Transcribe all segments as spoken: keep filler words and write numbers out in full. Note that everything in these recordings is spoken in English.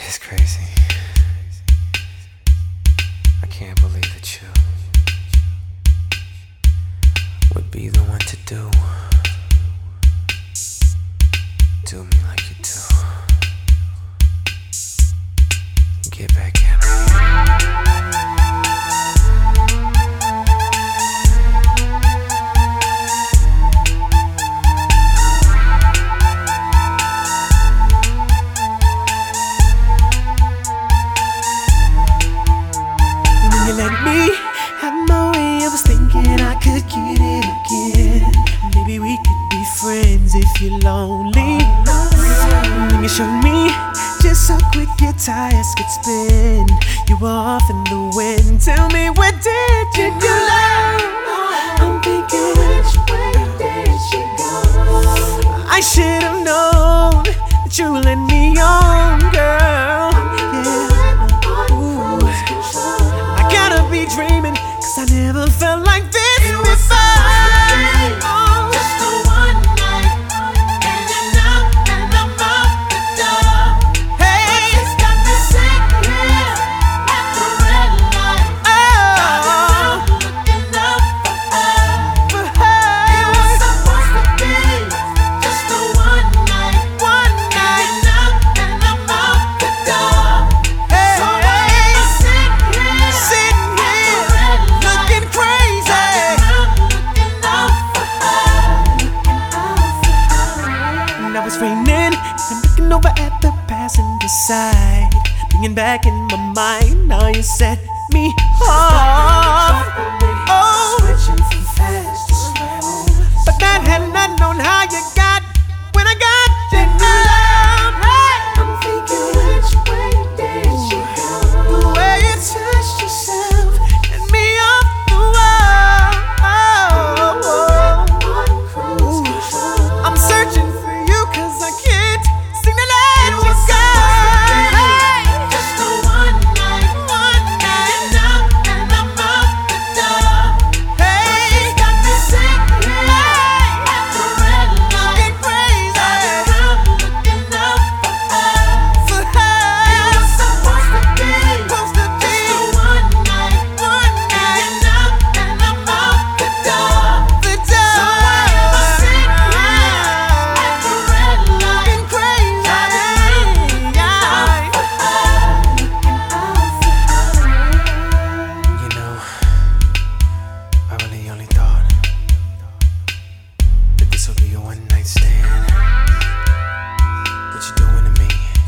It's crazy. I can't believe that you would be the one to do do me like you do. Get back at me. Let me have my way. I was thinking I could get it again. Maybe we could be friends if you're lonely. Then you showed me just how quick your tires could spin. You were off in the wind. Tell me, where did you go? I'm thinking, which way did you go? I should have known that you let me on, girl. Be dreaming, cause I never felt like this before. Oh. Just the one night, and you're out, and I'm out the door. Hey, it's got me sitting here at the red light. Oh, looking up for her. for her. It was supposed to be just the one night, one night, and you're out, and I'm out the door. hey, So why am I sitting here? sitting looking crazy. And I was raining and looking over at the passenger side, bringing back in my mind. Now you set me off. Oh, Switching from fast to slow. but that had not known how you got when I got you. I'm thinking, which way did you go? The way you touched yourself and me off the wall. On cruise control. I'm searching for you cause I can't seem to let you go. Just the one night, One night, and out, and I'm out the door. hey, It's got me sitting here at the red light. looking crazy Around looking up for her. for her. It was supposed to be Supposed to be just the one night, one night, and out, and I'm out the door. the door. So why am I sitting here at the red light? Looking crazy. You know, I really only thought that this would be a one night stand. What you doing to me?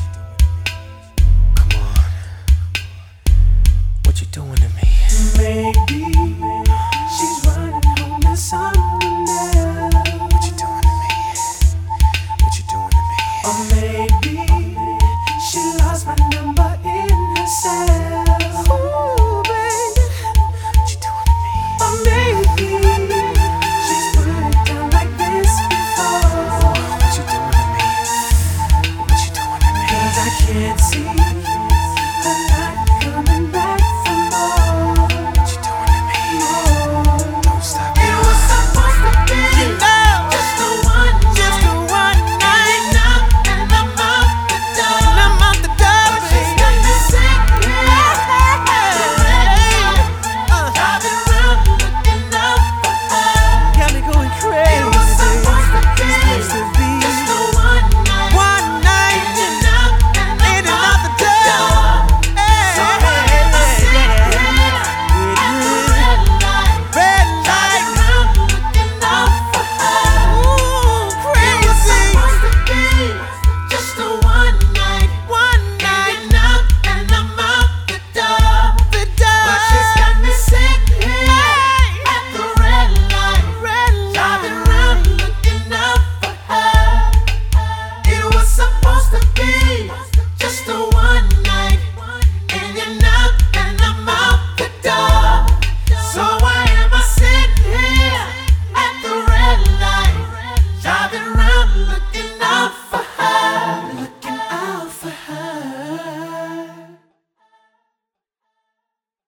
Come on. What you doing to me? Maybe she's running home to someone else. What you doing to me? What you doing to me? Or maybe she lost my number in her cell. Ooh, baby. What you doing to me? Or maybe she's put it down like this before. What you doing to me? What you doing to me? Cause I can't see